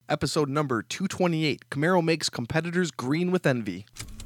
episode number 228. Camaro makes competitors green with envy.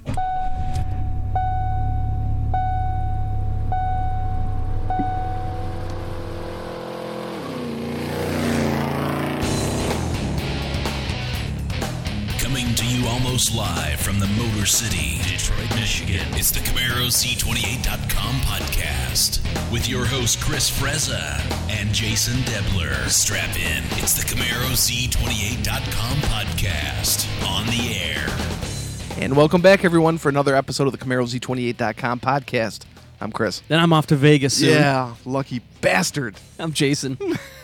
Coming to you almost live from the Motor City, Detroit, Michigan. It's the CamaroZ28.com podcast with your host Chris Frezza and Jason Debler. Strap in. It's the CamaroZ28.com podcast on the air. And welcome back, everyone, for another episode of the CamaroZ28.com podcast. I'm Chris. Then I'm off to Vegas soon. Yeah, lucky bastard. I'm Jason.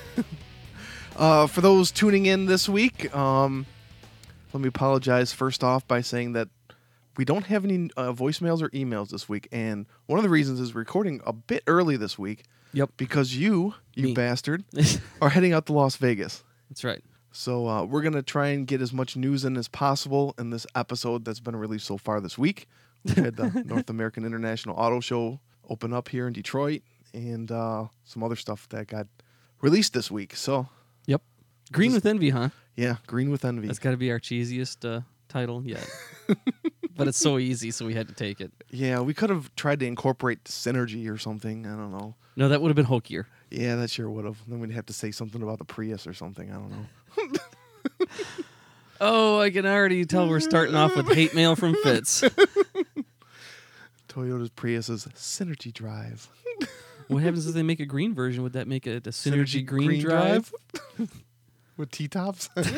For those tuning in this week, let me apologize first off by saying that we don't have any voicemails or emails this week. And one of the reasons is we're recording a bit early this week. Yep. Because you Me. bastard, are heading out to Las Vegas. That's right. So we're going to try and get as much news in as possible in this episode that's been released so far this week. We had the North American International Auto Show open up here in Detroit and some other stuff that got released this week. So, Yep. Green with Envy, huh? yeah, Green with Envy. That's got to be our cheesiest title yet. But it's so easy, so we had to take it. Yeah, we could have tried to incorporate synergy or something. I don't know. No, that would have been hokier. Yeah, that sure would have. Then we'd have to say something about the Prius or something. I don't know. Oh, I can already tell we're starting off with hate mail from Fitz. Toyota's Prius's Synergy Drive. What happens if they make a green version? Would that make it a Synergy green drive? With T-tops? And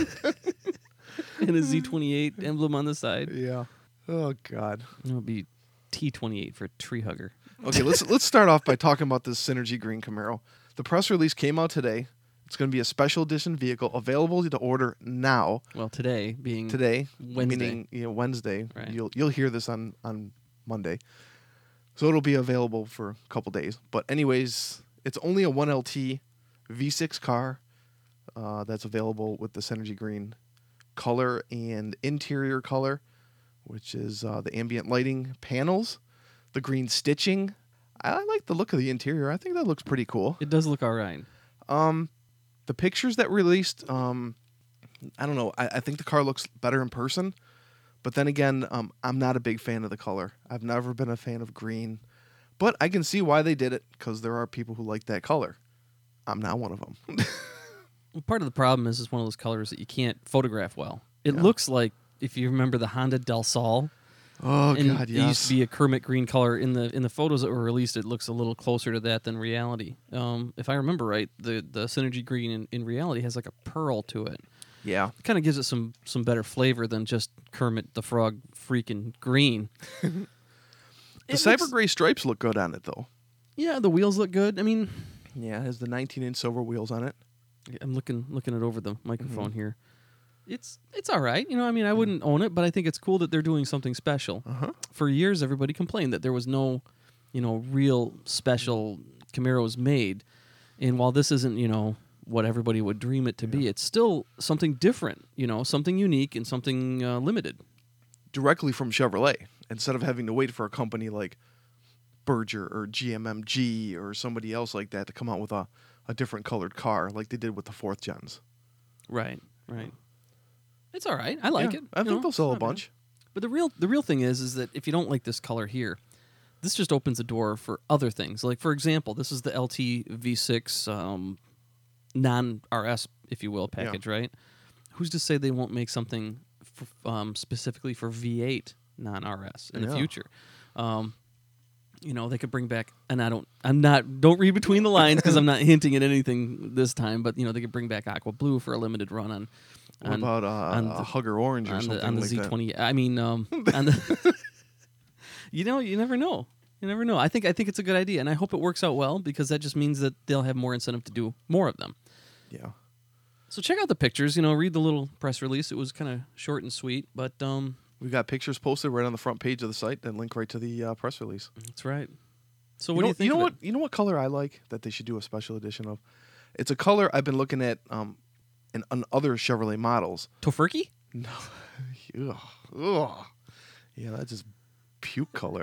a Z28 emblem on the side? Yeah. Oh, God. It would be T28 for tree hugger. Okay, let's start off by talking about this Synergy Green Camaro. The press release came out today. It's going to be a special edition vehicle available to order now. Well, today being Today, Wednesday. meaning Wednesday. Right. You'll hear this on Monday. So it'll be available for a couple days. But anyways, it's only a 1LT V6 car that's available with the Synergy Green color and interior color, which is the ambient lighting panels, the green stitching. I like the look of the interior. I think that looks pretty cool. It does look all right. The pictures that released, I don't know. I think the car looks better in person. But then again, I'm not a big fan of the color. I've never been a fan of green. But I can see why they did it, because there are people who like that color. I'm not one of them. Well, part of the problem is it's one of those colors that you can't photograph well. It Yeah. looks like, if you remember the Honda Del Sol, Oh, and God, it used yes. to be a Kermit green color. In the photos that were released, it looks a little closer to that than reality. If I remember right, the Synergy green in reality has like a pearl to it. Yeah. It kind of gives it some better flavor than just Kermit the Frog freaking green. The It cyber looks- gray stripes look good on it, though. Yeah, the wheels look good. I mean, Yeah, it has the 19-inch silver wheels on it. I'm looking it over the microphone Mm-hmm. here. It's all right. I wouldn't own it, but I think it's cool that they're doing something special. Uh-huh. For years, everybody complained that there was no, real special Camaros made. And while this isn't, what everybody would dream it to be, it's still something different, something unique and something limited. Directly from Chevrolet, instead of having to wait for a company like Berger or GMMG or somebody else like that to come out with a different colored car like they did with the 4th gens. Right. It's all right. I like Yeah, it. I think they'll sell a It's not bad. bunch. But the real thing is that if you don't like this color here, this just opens the door for other things. Like, for example, this is the LT V6 non-RS, if you will, package, right? Who's to say they won't make something specifically for V8 non-RS in the Yeah. future? They could bring back, and don't read between the lines because I'm not hinting at anything this time, but, they could bring back Aqua Blue for a limited run on. What about on a Hugger Orange or on something the, on the like that? Z20. I mean, on the you never know. You never know. I think it's a good idea, and I hope it works out well because that just means that they'll have more incentive to do more of them. Yeah. So check out the pictures. Read the little press release. It was kind of short and sweet, but We got pictures posted right on the front page of the site that link right to the press release. that's right. So what do you think? You know of what? it? You know what color I like that they should do a special edition of? It's a color I've been looking at in other Chevrolet models. Tofurkey? No, ugh. Yeah, that's just puke color.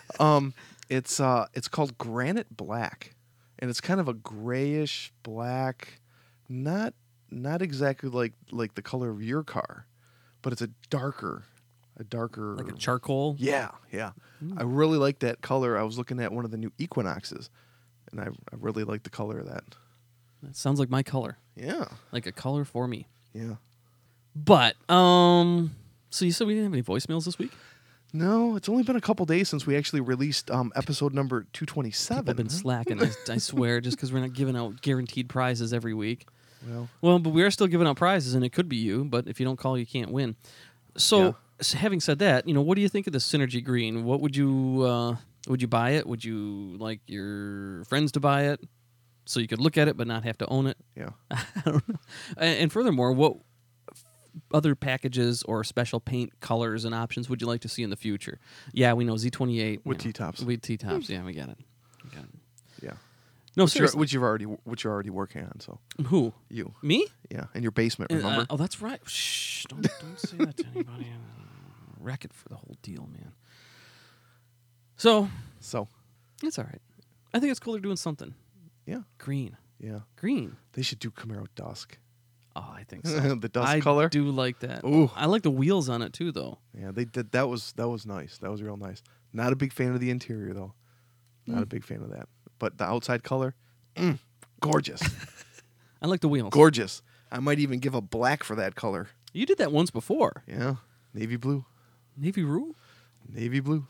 It's called Granite Black, and it's kind of a grayish black, not not exactly like the color of your car, but it's a darker. Like a charcoal? Yeah. I really like that color. I was looking at one of the new Equinoxes, and I really like the color of that. That sounds like my color. Yeah. Like a color for me. Yeah. But, so you said we didn't have any voicemails this week? No, it's only been a couple days since we actually released episode number 227. People have been slacking, I swear, just because we're not giving out guaranteed prizes every week. Well, but we are still giving out prizes, and it could be you, but if you don't call, you can't win. So, having said that, what do you think of the Synergy Green? What would you buy it? Would you like your friends to buy it so you could look at it but not have to own it? Yeah. I don't know. And furthermore, what other packages or special paint colors and options would you like to see in the future? Yeah, we know Z28 with T-tops. With T-tops, yeah, we got it. Yeah. No, which seriously. you're already working on. So who? You. Me? Yeah, in your basement. Remember? Oh, that's right. Shh! Don't say that to anybody. Wreck it for the whole deal, man. So it's all right. I think it's cool they're doing something. Yeah. Green. Yeah. Green. They should do Camaro Dusk. Oh, I think so. The dust color. I do like that. Ooh. I like the wheels on it too, though. Yeah, they did. That was nice. That was real nice. Not a big fan of the interior though. Not a big fan of that. But the outside color, gorgeous. I like the wheels. Gorgeous. I might even give a black for that color. You did that once before. Yeah. Navy blue. Navy blue? Navy blue.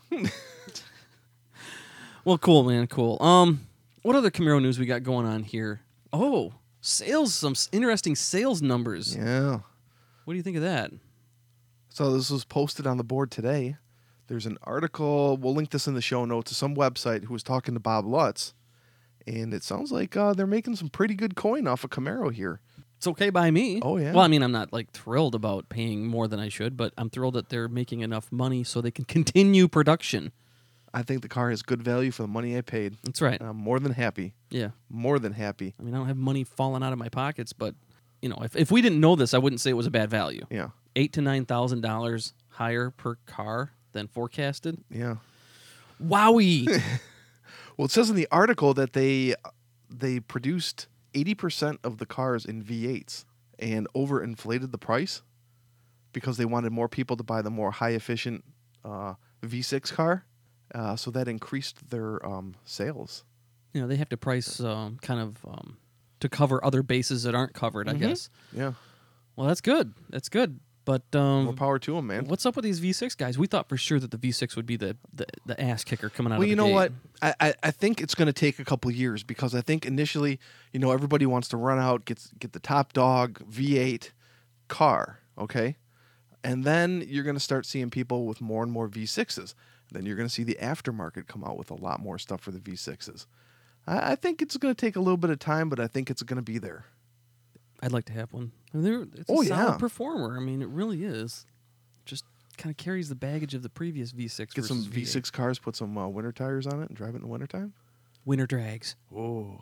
Well, cool, man. Cool. What other Camaro news we got going on here? Oh, sales. Some interesting sales numbers. Yeah. What do you think of that? So this was posted on the board today. There's an article. We'll link this in the show notes to some website who was talking to Bob Lutz. And it sounds like they're making some pretty good coin off of Camaro here. It's okay by me. Oh, yeah. Well, I mean, I'm not thrilled about paying more than I should, but I'm thrilled that they're making enough money so they can continue production. I think the car has good value for the money I paid. That's right. I'm more than happy. Yeah. More than happy. I mean, I don't have money falling out of my pockets, but if we didn't know this, I wouldn't say it was a bad value. Yeah. $8,000 to $9,000 higher per car than forecasted. Yeah. Wowie. Well, it says in the article that they produced 80% of the cars in V8s and overinflated the price because they wanted more people to buy the more high-efficient V6 car. So that increased their sales. They have to price to cover other bases that aren't covered, I guess. Yeah. Well, that's good. That's good. But more power to them, man. What's up with these V6 guys? We thought for sure that the V6 would be the ass kicker coming out of the gate. Well, you know what? I think it's going to take a couple years because I think initially, everybody wants to run out, get the top dog V8 car, okay? And then you're going to start seeing people with more and more V6s. Then you're going to see the aftermarket come out with a lot more stuff for the V6s. I think it's going to take a little bit of time, but I think it's going to be there. I'd like to have one. It's a solid performer. I mean, it really is. Just kind of carries the baggage of the previous V6. Get some V6 cars, put some winter tires on it, and drive it in the wintertime. Winter drags. Whoa.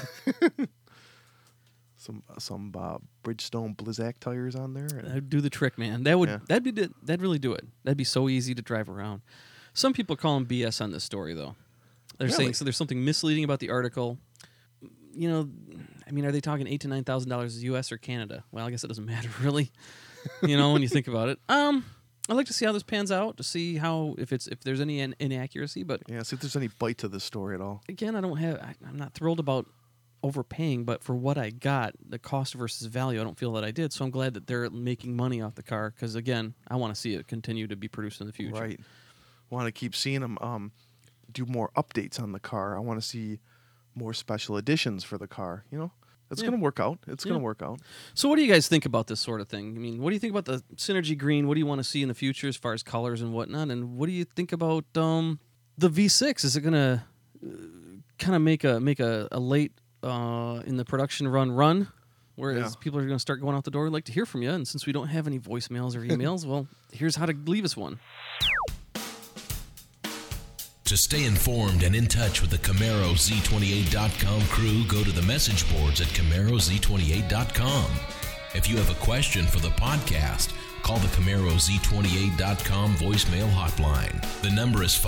some Bridgestone Blizzak tires on there. That'd do the trick, man. That'd really do it. That'd be so easy to drive around. Some people call them BS on this story, though. They're saying so. There's something misleading about the article. Are they talking $8,000 to $9,000 U.S. or Canada? Well, I guess it doesn't matter really. When you think about it. I'd like to see how this pans out to see if there's any inaccuracy. But see if there's any bite to this story at all. Again, I'm not thrilled about overpaying, but for what I got, the cost versus value, I don't feel that I did. So I'm glad that they're making money off the car because again, I want to see it continue to be produced in the future. Right. Want to keep seeing them do more updates on the car. I want to see more special editions for the car. It's going to work out. It's going to work out. So what do you guys think about this sort of thing? I mean, what do you think about the Synergy Green? What do you want to see in the future as far as colors and whatnot? And what do you think about the V6? Is it going to kind of make a late in the production run? Whereas people are going to start going out the door. We'd like to hear from you. And since we don't have any voicemails or emails, well, here's how to leave us one. To stay informed and in touch with the CamaroZ28.com crew, go to the message boards at CamaroZ28.com. If you have a question for the podcast, call the CamaroZ28.com voicemail hotline. The number is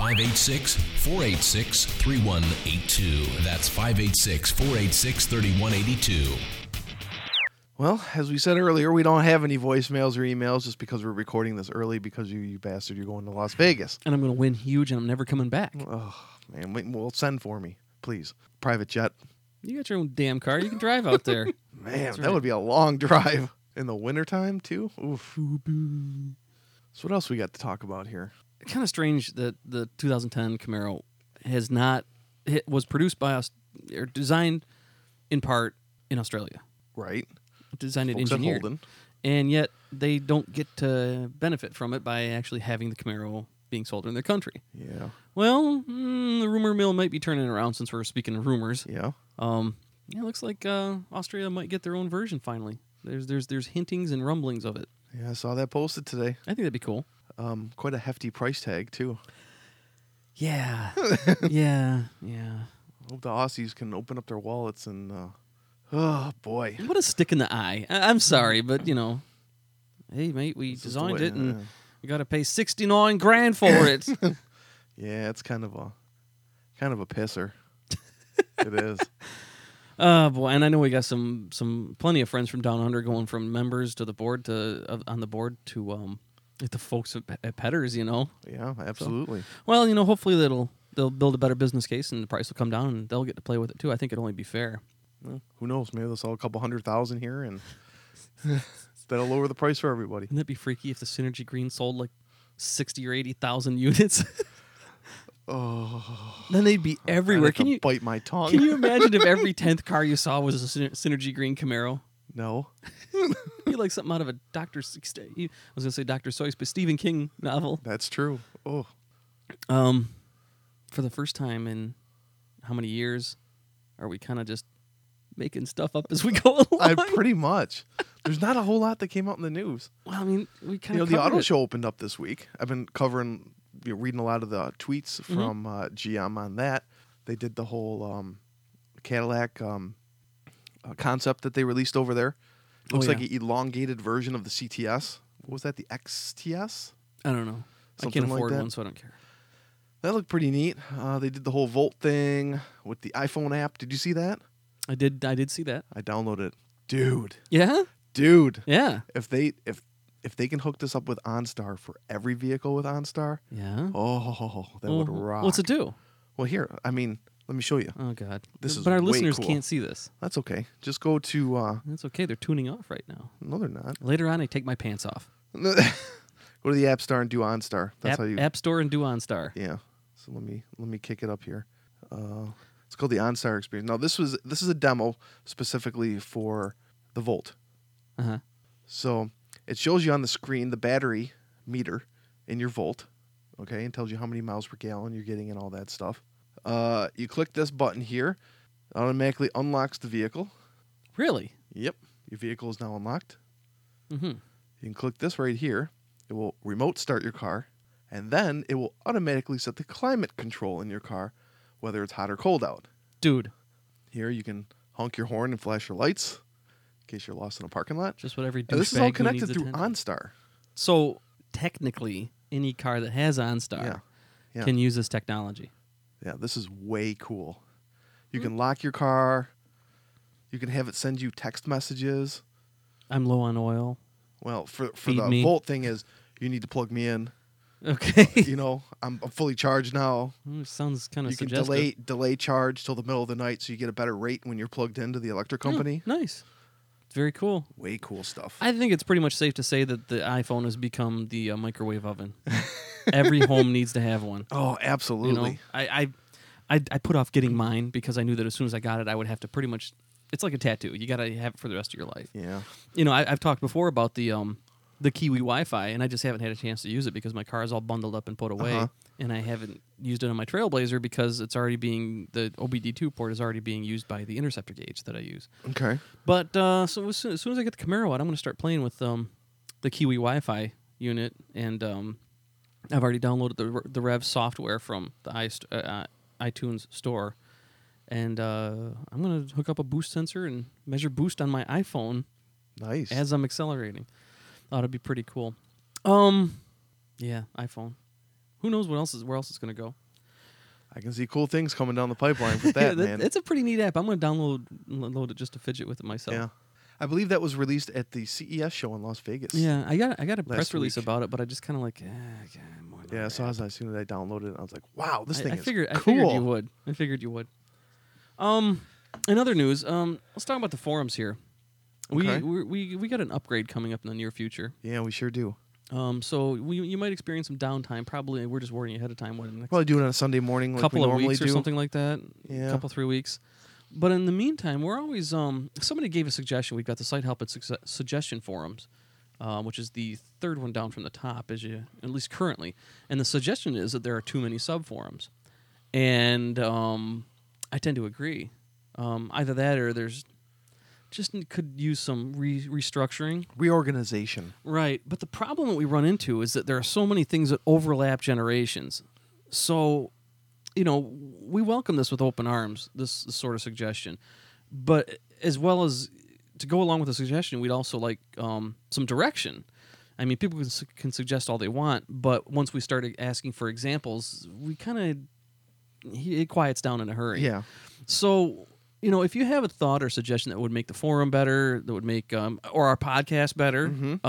586-486-3182. That's 586-486-3182. Well, as we said earlier, we don't have any voicemails or emails just because we're recording this early because you bastard, you're going to Las Vegas. And I'm going to win huge, and I'm never coming back. Oh, man. Well, send for me, please. Private jet. You got your own damn car. You can drive out there. Man, That's that right. would be a long drive in the wintertime, too. Oof. So what else we got to talk about here? Kind of strange that the 2010 Camaro was produced by us, or designed in part in Australia. Right. Designed and Folks at engineered. Holden. And yet they don't get to benefit from it by actually having the Camaro being sold in their country. Yeah. Well, the rumor mill might be turning around since we're speaking of rumors. Yeah. Yeah, it looks like Australia might get their own version finally. There's hintings and rumblings of it. Yeah, I saw that posted today. I think that'd be cool. Quite a hefty price tag, too. Yeah. yeah. Hope the Aussies can open up their wallets and, oh, boy. What a stick in the eye. I'm sorry, but, hey, mate, we This is the designed way- it and we got to pay $69,000 for it. Yeah, it's kind of a pisser. It is. Oh boy, and I know we got some plenty of friends from down under going from members to the board on the board to the folks at Petters, Yeah, absolutely. Well, hopefully they'll build a better business case and the price will come down and they'll get to play with it too. I think it'd only be fair. Well, who knows? Maybe they'll sell a couple 100,000 here, and that'll lower the price for everybody. Wouldn't that be freaky if the Synergy Green sold like 60 or 80,000 units? Oh, Then they'd be everywhere. I'd have to bite my tongue? Can you imagine if every 10th car you saw was a Synergy Green Camaro? No. It'd be like something out of a I was going to say Dr. Seuss, but Stephen King novel. That's true. Oh, For the first time in how many years are we kind of just making stuff up as we go along? pretty much. There's not a whole lot that came out in the news. Well, I mean, we kind of The auto show opened up this week. I've been covering, reading a lot of the tweets Mm-hmm. from GM on that. They did the whole Cadillac concept that they released over there. Looks like an elongated version of the CTS. What was that? The XTS? I don't know. I Something can't like afford that? one, so I don't care. That looked pretty neat. They did the whole Volt thing with the iPhone app. Did you see that? I did see that. I downloaded it. Dude. Yeah? Yeah. If they can hook this up with OnStar for every vehicle with OnStar, Yeah. oh, that would Well, rock. What's it do? Well, here, let me show you. Oh, God. This is but our way listeners cool. can't see this. That's okay. Just go to, That's okay. They're tuning off right now. no, they're not. Later on, I take my pants off. Go to the App Store and do OnStar. That's how you. App Store and do OnStar. Yeah. So let me kick it up here. It's called the OnStar experience. Now this is a demo specifically for the Volt. Uh-huh. So it shows you on the screen the battery meter in your Volt, okay, and tells you how many miles per gallon you're getting and all that stuff. You click this button here, it automatically unlocks the vehicle. Really? Yep, your vehicle is now unlocked. Mm-hmm. You can click this right here. It will remote start your car, and then it will automatically set the climate control in your car, whether it's hot or cold out. Dude, Here you can honk your horn and flash your lights in case you're lost in a parking lot. just what every And this is all douchebag who connected needs through attention. OnStar. So, technically, any car that has OnStar Yeah. can use this technology. Yeah, this is way cool. You can lock your car. You can have it send you text messages. I'm low on oil. Well, for Feed the me. Volt thing is you need to plug me in. Okay. I'm fully charged now. Sounds kind of You can suggestive. delay charge till the middle of the night so you get a better rate when you're plugged into the electric company. Nice. Very cool. Way cool stuff. I think it's pretty much safe to say that the iPhone has become the microwave oven. Every home needs to have one. Oh, absolutely. I put off getting mine because I knew that as soon as I got it, I would have to pretty much. It's like a tattoo. You got to have it for the rest of your life. Yeah. I've talked before about the Kiwi Wi-Fi, and I just haven't had a chance to use it because my car is all bundled up and put away, Uh-huh. and I haven't used it on my Trailblazer because it's already the OBD2 port is already being used by the interceptor gauge that I use. Okay. But so as soon as I get the Camaro out, I'm going to start playing with the Kiwi Wi-Fi unit, and I've already downloaded the Rev software from the iTunes store, and I'm going to hook up a boost sensor and measure boost on my iPhone Nice. as I'm accelerating. Ought to be pretty cool. Yeah, iPhone. Who knows where else it's going to go? I can see cool things coming down the pipeline with that, man. It's a pretty neat app. I'm going to download it just to fidget with it myself. Yeah. I believe that was released at the CES show in Las Vegas. Yeah, I got a press Last release week. about it, but I just kind of like, Yeah, so as soon as I downloaded it, I was like, wow, this thing I is figured cool. you would. I figured you would. In other news, let's talk about the forums here. Okay. We got an upgrade coming up in the near future. Yeah, we sure do. So you might experience some downtime. Probably we're just warning you ahead of time. What in the next Probably do it on a Sunday morning like couple we of normally weeks do. or something like that. Yeah. Couple 3 weeks. But in the meantime, we're always somebody gave a suggestion. We've got the Site Help and Suggestion forums, which is the third one down from the top, at least currently. And the suggestion is that there are too many sub forums, and I tend to agree. Either that or there's just could use some restructuring. Reorganization. Right. But the problem that we run into is that there are so many things that overlap generations. So, we welcome this with open arms, this sort of suggestion. But as well as to go along with the suggestion, we'd also like some direction. I mean, people can suggest all they want, but once we started asking for examples, we it quiets down in a hurry. Yeah. So, if you have a thought or suggestion that would make the forum better, that would make or our podcast better,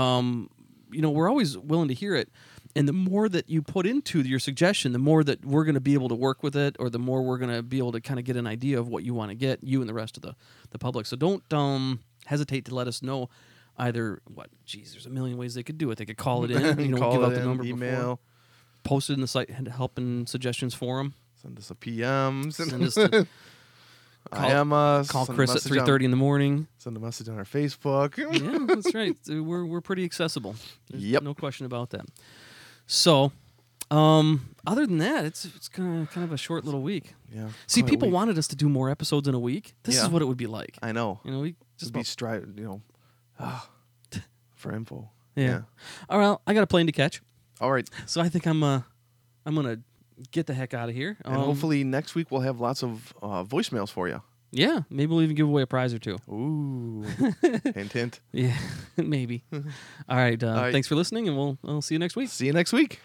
we're always willing to hear it. And the more that you put into your suggestion, the more that we're going to be able to work with it, or the more we're going to be able to kind of get an idea of what you want to get, you and the rest of the public. So don't hesitate to let us know either there's a million ways they could do it. They could call it in, Call give it out the in, number email. before. Post it in the Site Help and Suggestions forum. Send us a PM. Send us to IM us. call send a Chris at message on- 3:30 in the morning. Send a message on our Facebook. Yeah, that's right. We're pretty accessible. There's Yep. no question about that. So, other than that, it's kind of a short little week. Yeah. See, quite a people week. wanted us to do more episodes in a week. This Yeah. is what it would be like. I know. We just Just be striving, for info. yeah. All right, I got a plane to catch, All right. so I think I'm gonna get the heck out of here. And hopefully next week we'll have lots of voicemails for you. yeah, maybe we'll even give away a prize or two. Ooh. Hint, hint. Yeah, maybe. All right, right. thanks for listening, and we'll see you next week. See you next week.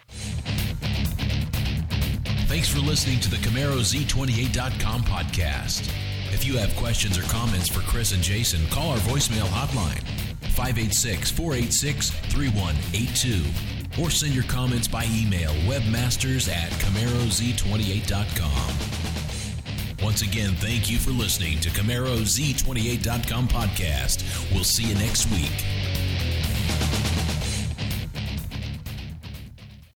Thanks for listening to the CamaroZ28.com podcast. If you have questions or comments for Chris and Jason, call our voicemail hotline, 586-486-3182. Or send your comments by email, webmasters@CamaroZ28.com. Once again, thank you for listening to CamaroZ28.com podcast. We'll see you next week.